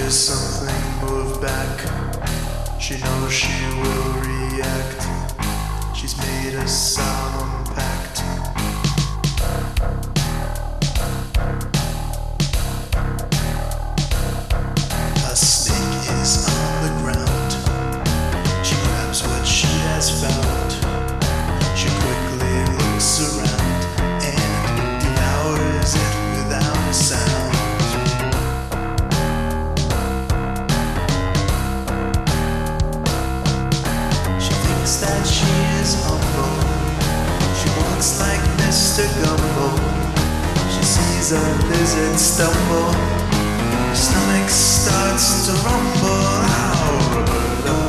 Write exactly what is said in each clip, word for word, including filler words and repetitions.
hears something move back, she knows she will react. She's made a solemn pact. A snake is on the ground. She grabs what she has found. She quickly looks around and devours it without a sound. She thinks that she is humble. She walks like Mister Gumbo. She sees a lizard stumble. Her stomach starts to rumble. How Roberta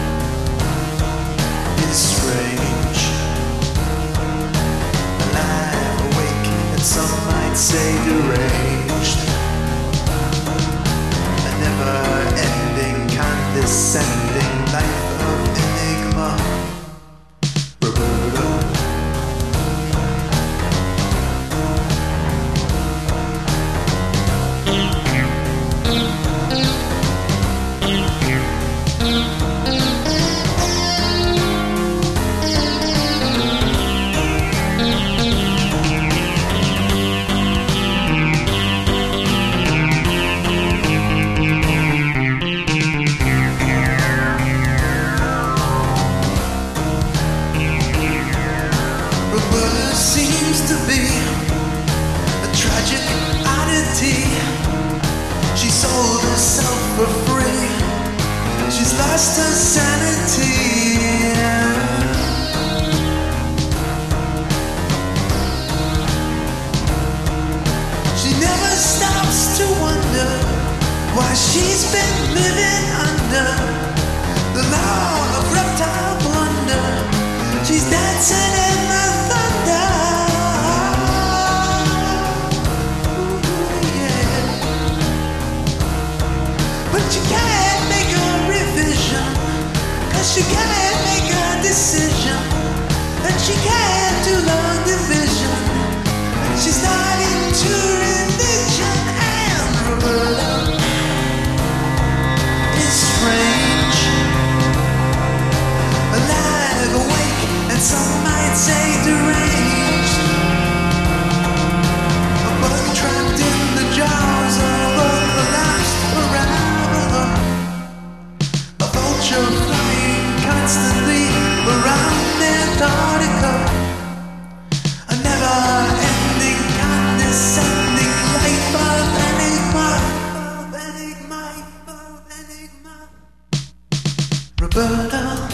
is strange, alive, awake, and some might say deranged. A never-ending, condescending life of enigma. Roberta. Roberta seems to be a tragic oddity. She sold herself for free. She's lost her sanity. She never stops to wonder why she's been living under the law of reptile blunder. She's dancing in the thunder. Ooh, yeah. But you can't make a revision, 'cause she can't make a decision, and she can't do long division. She's not into religion, and Roberta is strange, alive, awake, and some might say deranged. A bug trapped in the jaws of a collapsed parabola. A vulture flying constantly around Antarctica. A never-ending, condescending life of enigma, of enigma, of enigma. Roberta.